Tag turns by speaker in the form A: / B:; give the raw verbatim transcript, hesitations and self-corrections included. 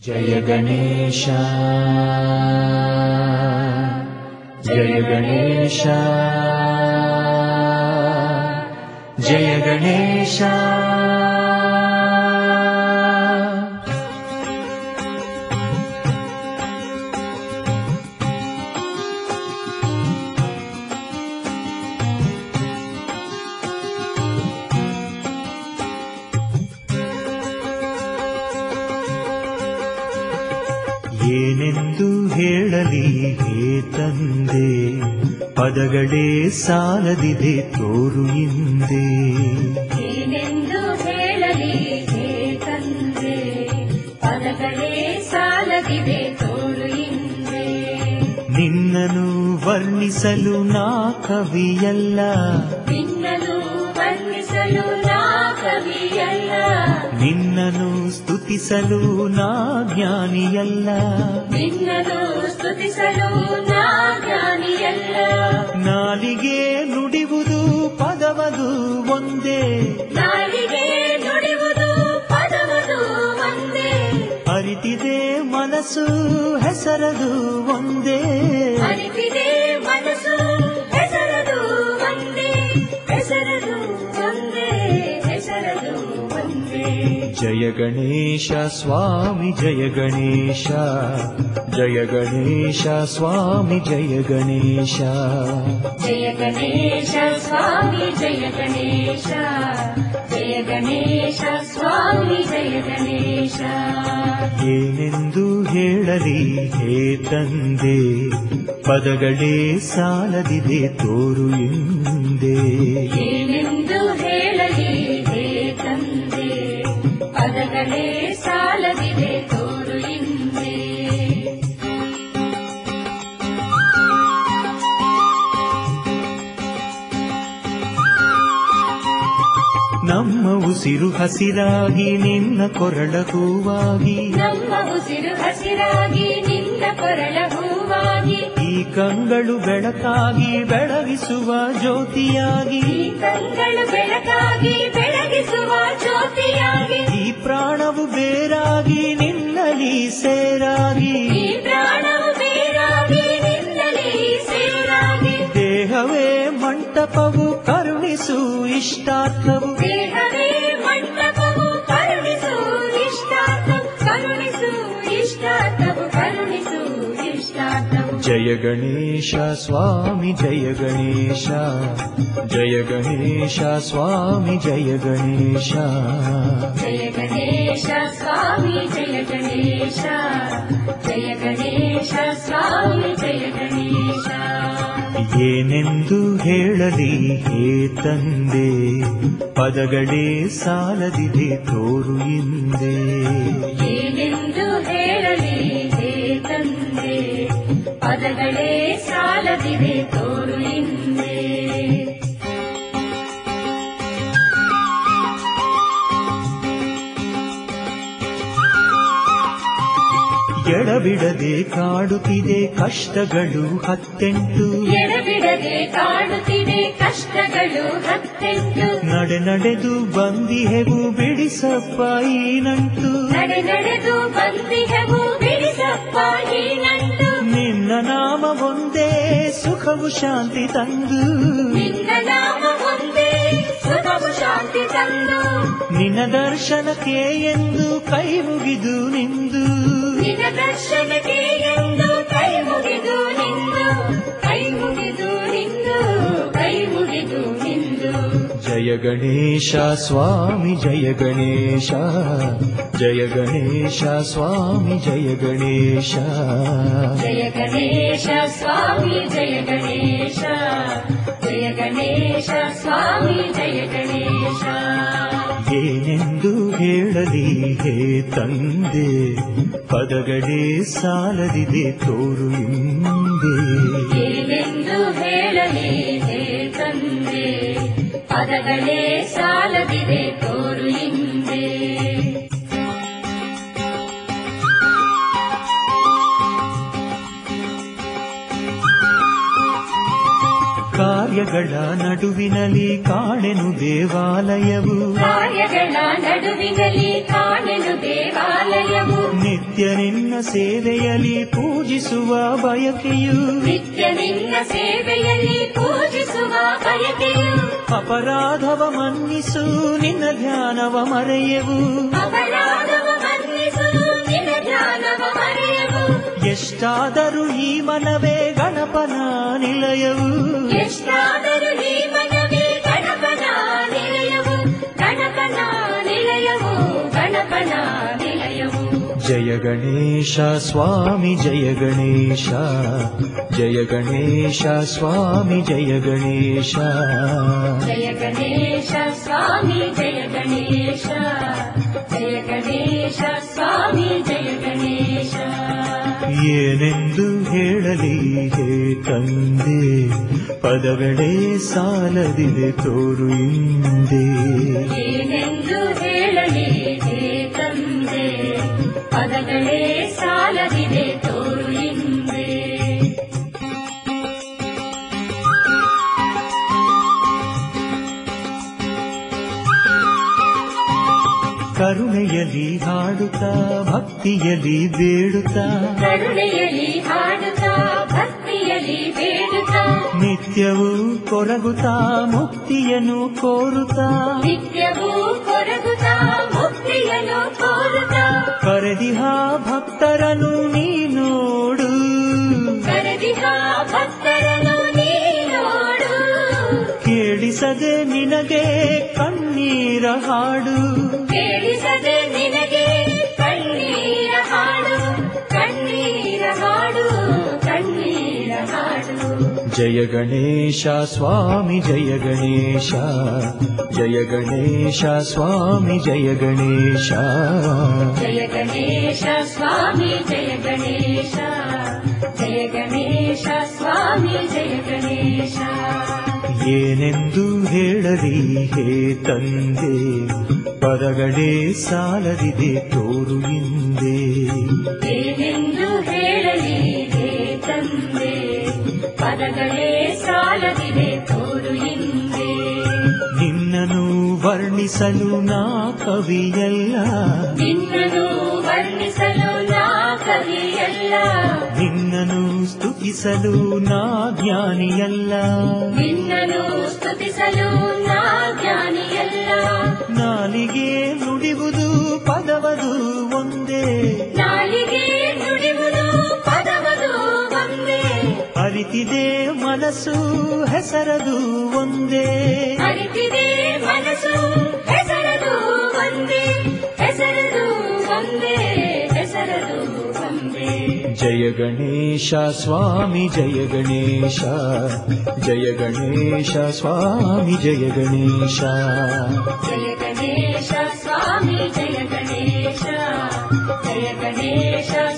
A: ಜಯ ಗಣೇಶ ಜಯ ಗಣೇಶ ಜಯ ಗಣೇಶ. ಏನೆಂದು ಹೇಳಲಿ ಹೇ ತಂದೆ, ಪದಗಳೇ ಸಾಲದಿದೆ ತೋರು ಹಿಂದೆ.
B: ಏನೆಂದು ಹೇಳಲಿ ಹೇ ತಂದೆ, ಪದಗಳೇ ಸಾಲದಿದೆ ತೋರು ಹಿಂದೆ.
A: ನಿನ್ನನು ವರ್ಣಿಸಲು ನಾ ಕವಿಯಲ್ಲ,
B: ನಿನ್ನನು ವರ್ಣಿಸಲು ನಾ ಕವಿಯಲ್ಲ.
A: ನಿನ್ನನು ಸ್ತುತಿಸಲು ನಾ ಜ್ಞಾನಿಯಲ್ಲ,
B: ನಿನ್ನನು ಸ್ತುತಿಸಲು ನಾ ಜ್ಞಾನಿಯಲ್ಲ.
A: ನಾಲಿಗೆ ನುಡಿವುದು ಪದವದು ಒಂದೇ,
B: ನಾಲಿಗೆ ನುಡಿವುದು ಪದವದು ಒಂದೇ.
A: ಅರಿತಿದೆ ಮನಸ್ಸು ಹೆಸರದು ಒಂದೇ,
B: ಅರಿತಿದೆ ಮನಸ್ಸು ಹೆಸರದು ಒಂದೇ, ಹೆಸರದು ಒಂದೇ, ಹೆಸರದು ಒಂದೇ.
A: ಜಯ ಗಣೇಶ ಸ್ವಾಮಿ ಜಯ ಗಣೇಶ, ಜಯ ಗಣೇಶ ಸ್ವಾಮಿ ಜಯ ಗಣೇಶ.
B: ಜಯ ಗಣೇಶ ಸ್ವಾಮಿ ಜಯ ಗಣೇಶ, ಜಯ ಗಣೇಶ ಸ್ವಾಮಿ ಜಯ ಗಣೇಶ.
A: ಏನೆಂದು ಹೇಳಲಿ ಹೇ ತಂದೆ, ಪದಗಳೇ ಸಾಲದಿದೆ ತೋರು ಹಿಂದೆ.
B: ಏನೆಂದು ಹೇಳಲಿ ಹೇ ತಂದೆ, ಪದಗಳೇ ಸಾಲದಿದೆ ತೋರು ಹಿಂದೆ.
A: ನಮ್ಮ ಉಸಿರು ಹಸಿರಾಗಿ ನಿನ್ನ ಕೊರಳ ಹೂವಾಗಿ,
B: ನಮ್ಮ ಉಸಿರು ಹಸಿರಾಗಿ ನಿನ್ನ ಕೊರಳ ಹೂವಾಗಿ.
A: ಈ ಕಂಗಳು ಬೆಳಕಾಗಿ ಬೆಳಗಿಸುವ ಜ್ಯೋತಿಯಾಗಿ,
B: ಈ ಕಂಗಳು ಬೆಳಕಾಗಿ ಬೆಳಗಿಸುವ ಜ್ಯೋತಿಯಾಗಿ.
A: ಈ ಪ್ರಾಣವು ಬೇರಾಗಿ ನಿನ್ನಲಿ ಸೇರಾಗಿ,
B: ಈ ಪ್ರಾಣವು ಬೇರಾಗಿ ನಿನ್ನಲಿ ಸೇರಾಗಿ.
A: ದೇಹವೇ ಮಂಟಪವು ಕರುಣಿಸು ಇಷ್ಟಾರ್ಥವು,
B: ದೇಹವೇ ಮಂಟಪವು ಕರುಣಿಸು ಇಷ್ಟಾರ್ಥವು, ಕರುಣಿಸು ಇಷ್ಟಾರ್ಥವು, ಕರುಣಿಸು ಇಷ್ಟಾರ್ಥವು.
A: ಜಯ ಗಣೇಶ ಸ್ವಾಮಿ ಜಯ ಗಣೇಶ, ಜಯ ಗಣೇಶ ಸ್ವಾಮಿ ಜಯ ಗಣೇಶ.
B: ಜಯ ಗಣೇಶ ಸ್ವಾಮಿ ಜಯ ಗಣೇಶ, ಜಯ ಗಣೇಶ ಸ್ವಾಮಿ ಜಯ ಗಣೇಶ.
A: ಏನೆಂದು ಹೇಳಲಿ ಹೇ ತಂದೆ, ಪದಗಳೇ ಸಾಲದಿದೆ ತೋರು ಹಿಂದೆ.
B: ಏನೆಂದು ಹೇಳಲಿ ಹೇ ತಂದೆ, ಪದಗಳೇ ಸಾಲದಿದೆ ತೋರು ಹಿಂದೆ.
A: ಎಡಬಿಡದೆ ಕಾಡುತ್ತಿದೆ ಕಷ್ಟಗಳು ಹತ್ತೆಂಟು,
B: ಎಡಬಿಡದೆ ಕಾಡುತ್ತಿದೆ ಕಷ್ಟಗಳು ಹತ್ತೆಂಟು.
A: ನಡೆ ನಡೆದು ಬಂದಿಹೆವು ಬಿಡಿಸಪ್ಪ ಈ ನಂಟು,
B: ನಡೆ ನಡೆದು ಬಂದಿಹೆವು ಬಿಡಿಸಪ್ಪ ಈ ನಂಟು.
A: ನಿನ್ನ ನಾಮ ಒಂದೇ ಸುಖವು ಶಾಂತಿ ತಂದು,
B: ನಿನ್ನ ನಾಮ ಒಂದೇ ಸುಖವು ಶಾಂತಿ ತಂದು.
A: ನಿನ್ನ ದರ್ಶನಕ್ಕೆ ಎಂದು ಕೈ ಮುಗಿದು ನಿಂದು,
B: ನಿನ್ನ ದರ್ಶನಕ್ಕೆ ಎಂದು ಕೈ ಮುಗಿದು ನಿಂದು, ಕೈ ಮುಗಿದು ನಿಂದು, ಕೈ ಮುಗಿದು ನಿಂದು.
A: ಜಯ ಗಣೇಶ ಸ್ವಾಮಿ ಜಯ ಗಣೇಶ, ಜಯ ಗಣೇಶ ಸ್ವಾಮಿ ಜಯ ಗಣೇಶ.
B: ಜಯ ಗಣೇಶ ಸ್ವಾಮಿ ಜಯ ಗಣೇಶ, ಜಯ ಗಣೇಶ ಸ್ವಾಮಿ ಜಯ ಗಣೇಶ.
A: ಏನೆಂದು ಹೇಳಲಿ ಹೇ ತಂದೆ, ಪದಗಳೇ ಸಾಲದಿದೆ ತೋರು ಹಿಂದೆ.
B: ಏನೆಂದು ಹೇಳಲಿ ಹೇ ತಂದೆ, ಪದಗಳೇ ಸಾಲದಿದೆ ತೋರು ಹಿಂದೆ.
A: ಕಾರ್ಯ ಕಾರ್ಯಗಳ ನಡುವಿನಲ್ಲಿ ಕಾಣೆನು ದೇವಾಲಯವು
B: ಕಾರ್ಯಗಳ ನಡುವಿನಲ್ಲಿ ಕಾಣೆನು ದೇವಾಲಯವು
A: ನಿತ್ಯ ನಿನ್ನ ಸೇವೆಯಲ್ಲಿ ಪೂಜಿಸುವ ಬಯಕೆಯು
B: ನಿತ್ಯ ನಿನ್ನ ಸೇವೆಯಲ್ಲಿ ಪೂಜಿಸುವ ಬಯಕೆಯು
A: ಅಪರಾಧವ ಮನ್ನಿಸು ನಿನ್ನ ಧ್ಯಾನವ ಮರೆಯವು
B: ಅಪರಾಧವ ಮನ್ನಿಸು ನಿನ್ನ ಧ್ಯಾನವ ಮರೆಯವು
A: ಎಷ್ಟಾದರೂ ಈ ಮನವೇ ಗಣಪನ ನಿಲಯವು
B: ಎಷ್ಟಾದರೂ ಈ ಮನವೇ ಗಣಪನ ನಿಲಯವು ಗಣಪನ ನಿಲಯವು ಗಣಪನ ನಿಲಯವು
A: ಜಯ ಗಣೇಶ ಸ್ವಾಮಿ ಜಯ ಗಣೇಶ ಜಯ ಗಣೇಶ ಸ್ವಾಮಿ ಜಯ ಗಣೇಶ
B: ಜಯ ಗಣೇಶ ಸ್ವಾಮಿ ಜಯ ಗಣೇಶ ಜಯ ಗಣೇಶ ಸ್ವಾಮಿ ಜಯ ಗಣೇಶ
A: ಏನೆಂದು ಹೇಳಲಿ ಹೇ ತಂದೆ ಪದಗಳೇ ಸಾಲದಿದೆ ತೋರು ಹಿಂದೆ
B: ಏನೆಂದು ಹೇಳಲಿ ಹೇ ತಂದೆ ಪದಗಳೇ ಸಾಲದಿದೆ ತೋರು ಹಿಂದೆ
A: ಕರುಣೆಯಲ್ಲಿ ಹಾಡುತ್ತಾ ಭಕ್ತಿಯಲ್ಲಿ ಬೇಡುತ್ತಾ
B: ಕರುಣೆಯಲ್ಲಿ ಹಾಡುತ್ತಾ ಭಕ್ತಿಯಲ್ಲಿ ಬೇಡುತ್ತಾ
A: ನಿತ್ಯವೂ ಕೊರಗುತ್ತಾ ಮುಕ್ತಿಯನ್ನು ಕೋರುತ್ತಾ
B: ನಿತ್ಯವೂ ಕೊರಗುತ್ತಾ ಮುಕ್ತಿಯನ್ನು ಕೋರುತ್ತಾ
A: ಕರೆದಿಹ ಭಕ್ತರನು ನೀನೋಡು
B: ಕರೆದಿಹ ಭಕ್ತರನು ನೀನೋಡು
A: ಕೇಳಿಸದೆ ನಿನಗೆ ಕಣ್ಣೀರ ಹಾಡು
B: ಕೇಳಿಸದೆ ನಿನಗೆ ಕಣ್ಣೀರ ಹಾಡು ಕಣ್ಣೀರ ಹಾಡು ಕಣ್ಣೀರ ಹಾಡು
A: ಜಯ ಗಣೇಶ ಸ್ವಾಮಿ ಜಯ ಗಣೇಶ ಜಯ ಗಣೇಶ ಸ್ವಾಮಿ ಜಯ ಗಣೇಶ
B: ಜಯ ಗಣೇಶ ಸ್ವಾಮಿ ಜಯ ಗಣೇಶ ಜಯ ಗಣೇಶ ಸ್ವಾಮಿ ಜಯ ಗಣೇಶ
A: ಏನೆಂದು ಹೇಳಲಿ ಹೇ ತಂದೆ ಪದಗಳೇ ಸಾಲದಿದೆ ತೋರು ಹಿಂದೆ
B: ಏನೆಂದು ಹೇಳಲಿ ಹೇ ತಂದೆ ಪದಗಳೇ ಸಾಲದಿದೆ ತೋರು ಹಿಂದೆ
A: ನಿನ್ನನ್ನು ವರ್ಣಿಸಲು ನಾ ಕವಿಯಲ್ಲ
B: ನಿನ್ನನ್ನು ವರ್ಣಿಸಲು ನಾ ಕವಿಯಲ್ಲ
A: ನಿನ್ನನ್ನು ಸ್ತುತಿಸಲು ನಾ ಜ್ಞಾನಿಯಲ್ಲ
B: ನಿನ್ನನ್ನು ಸ್ತುತಿಸಲು ನಾ ಜ್ಞಾನಿಯಲ್ಲ
A: ನಾಲಿಗೆ ನುಡಿವುದು ಪದವದು ಒಂದೇ
B: ನಾಲಿಗೆ ನುಡಿವುದು ಪದವದು ಒಂದೇ
A: ಅರಿತಿದೆ ಮನಸ್ಸು ಹೆಸರದು ಒಂದೇ
B: ಅರಿತಿದೆ ಮನಸ್ಸು ಹೆಸರದು ಒಂದೇ ಹೆಸರದು ಒಂದೇ ಹೆಸರದು ಒಂದೇ
A: ಜಯ ಗಣೇಶ ಸ್ವಾಮಿ ಜಯ ಗಣೇಶ ಜಯ ಗಣೇಶ ಸ್ವಾಮಿ ಜಯ ಗಣೇಶ
B: ಜಯ ಗಣೇಶ ಸ್ವಾಮಿ ಜಯ ಗಣೇಶ ಜಯ ಗಣೇಶ